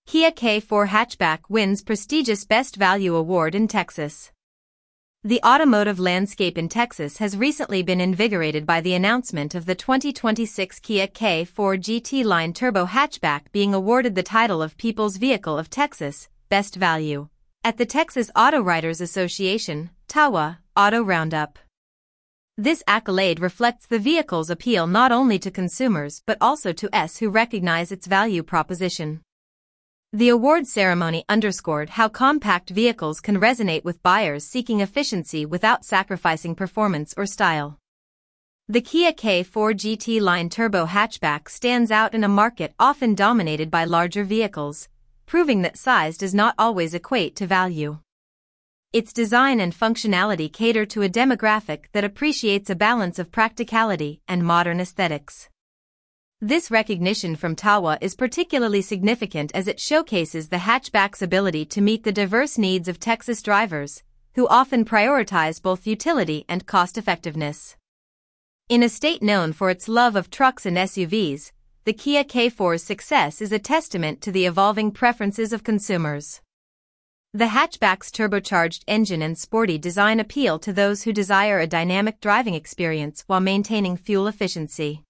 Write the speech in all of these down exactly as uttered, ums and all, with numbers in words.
Kia K four hatchback wins prestigious Best Value Award in Texas. The automotive landscape in Texas has recently been invigorated by the announcement of the twenty twenty-six Kia K four G T Line Turbo Hatchback being awarded the title of People's Vehicle of Texas, Best Value, at the Texas Auto Writers Association, T A W A, Auto Roundup. This accolade reflects the vehicle's appeal not only to consumers but also to us who recognize its value proposition. The award ceremony underscored how compact vehicles can resonate with buyers seeking efficiency without sacrificing performance or style. The Kia K four G T Line Turbo Hatchback stands out in a market often dominated by larger vehicles, proving that size does not always equate to value. Its design and functionality cater to a demographic that appreciates a balance of practicality and modern aesthetics. This recognition from T A W A is particularly significant as it showcases the hatchback's ability to meet the diverse needs of Texas drivers, who often prioritize both utility and cost-effectiveness. In a state known for its love of trucks and S U Vs, the Kia K four's success is a testament to the evolving preferences of consumers. The hatchback's turbocharged engine and sporty design appeal to those who desire a dynamic driving experience while maintaining fuel efficiency.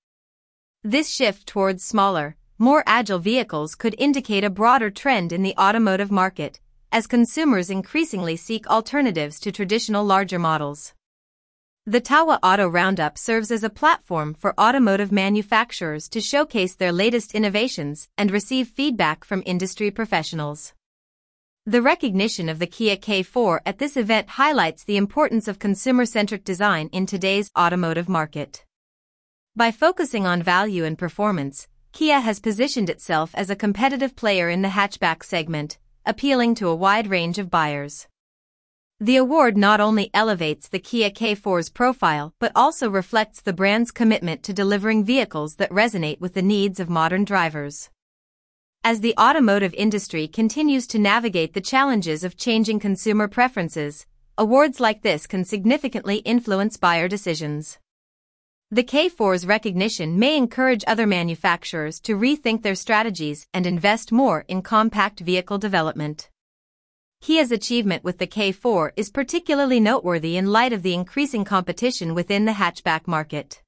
This shift towards smaller, more agile vehicles could indicate a broader trend in the automotive market, as consumers increasingly seek alternatives to traditional larger models. The T A W A Auto Roundup serves as a platform for automotive manufacturers to showcase their latest innovations and receive feedback from industry professionals. The recognition of the Kia K four at this event highlights the importance of consumer-centric design in today's automotive market. By focusing on value and performance, Kia has positioned itself as a competitive player in the hatchback segment, appealing to a wide range of buyers. The award not only elevates the Kia K four's profile but also reflects the brand's commitment to delivering vehicles that resonate with the needs of modern drivers. As the automotive industry continues to navigate the challenges of changing consumer preferences, awards like this can significantly influence buyer decisions. The K four's recognition may encourage other manufacturers to rethink their strategies and invest more in compact vehicle development. Kia's achievement with the K four is particularly noteworthy in light of the increasing competition within the hatchback market.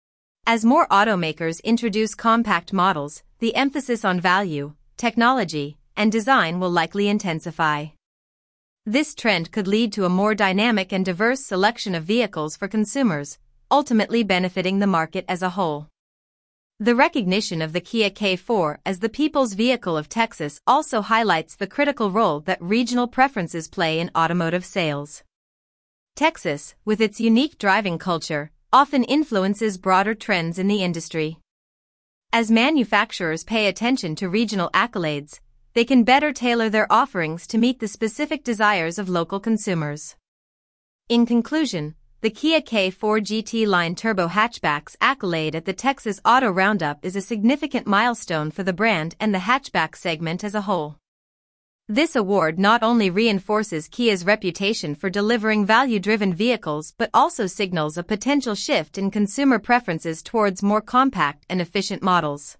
As more automakers introduce compact models, the emphasis on value, technology, and design will likely intensify. This trend could lead to a more dynamic and diverse selection of vehicles for consumers, ultimately benefiting the market as a whole. The recognition of the Kia K four as the People's Vehicle of Texas also highlights the critical role that regional preferences play in automotive sales. Texas, with its unique driving culture, often influences broader trends in the industry. As manufacturers pay attention to regional accolades, they can better tailor their offerings to meet the specific desires of local consumers. In conclusion, the Kia K four G T Line Turbo Hatchback's accolade at the Texas Auto Roundup is a significant milestone for the brand and the hatchback segment as a whole. This award not only reinforces Kia's reputation for delivering value-driven vehicles but also signals a potential shift in consumer preferences towards more compact and efficient models.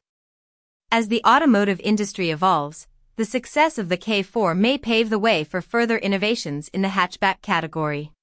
As the automotive industry evolves, the success of the K four may pave the way for further innovations in the hatchback category.